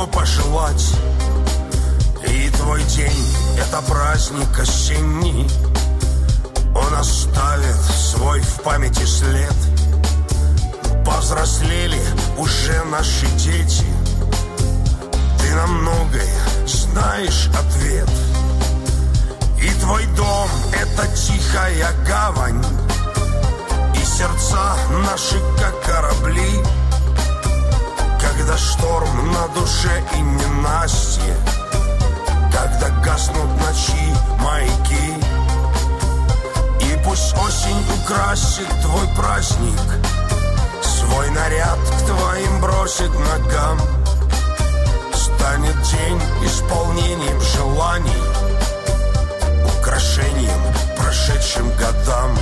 ничего пожелать. И твой день — это праздник осенний. Он оставит свой в памяти след. Повзрослели уже наши дети. Ты на многое знаешь ответ. И твой дом — это тихая гавань. И сердца наши, как корабли. Когда шторм на душе и ненастье, когда гаснут ночи маяки. И пусть осень украсит твой праздник, свой наряд к твоим бросит ногам. Станет день исполнением желаний, украшением прошедшим годам.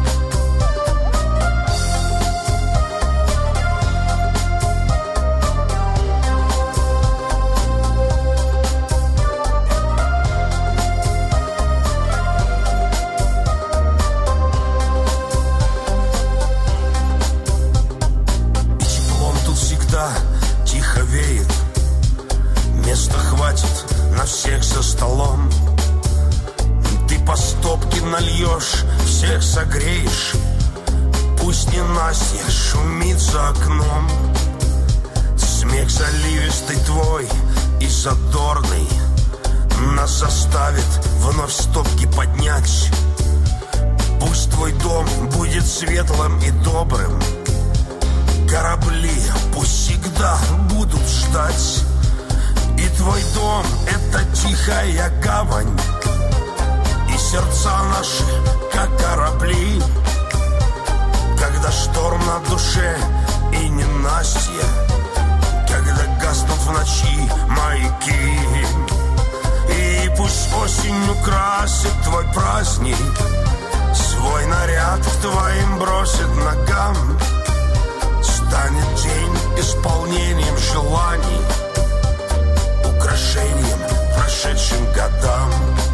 Тихо веет, места хватит на всех за столом. Ты по стопке нальешь, всех согреешь. Пусть ненастье шумит за окном. Смех заливистый твой и задорный нас заставит вновь стопки поднять. Пусть твой дом будет светлым и добрым. Корабли пусть всегда будут ждать. И твой дом — это тихая гавань. И сердца наши, как корабли. Когда шторм на душе и ненастье, когда гаснут в ночи маяки. И пусть осень украсит твой праздник, свой наряд к твоим бросит ногам. Станет день исполнением желаний, украшением прошедшим годам.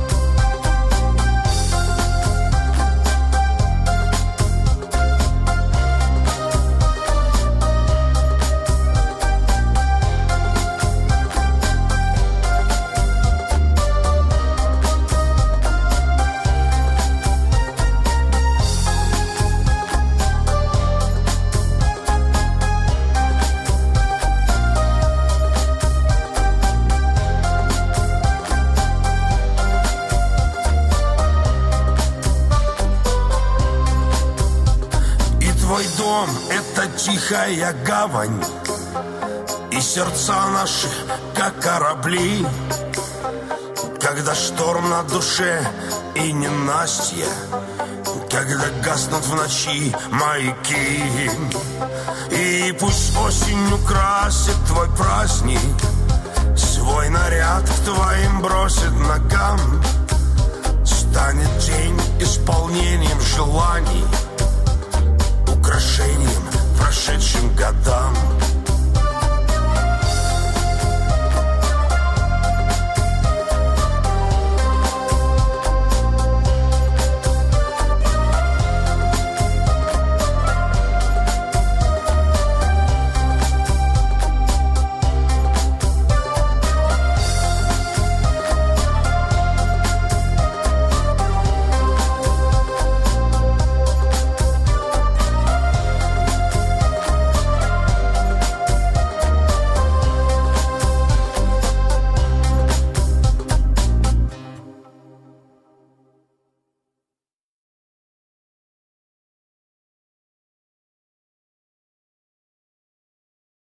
Твой дом — это тихая гавань. И сердца наши, как корабли. Когда шторм на душе и ненастье, когда гаснут в ночи маяки. И пусть осень украсит твой праздник, свой наряд к твоим бросит ногам. Станет день исполнением желаний, украшением прошедшим годам.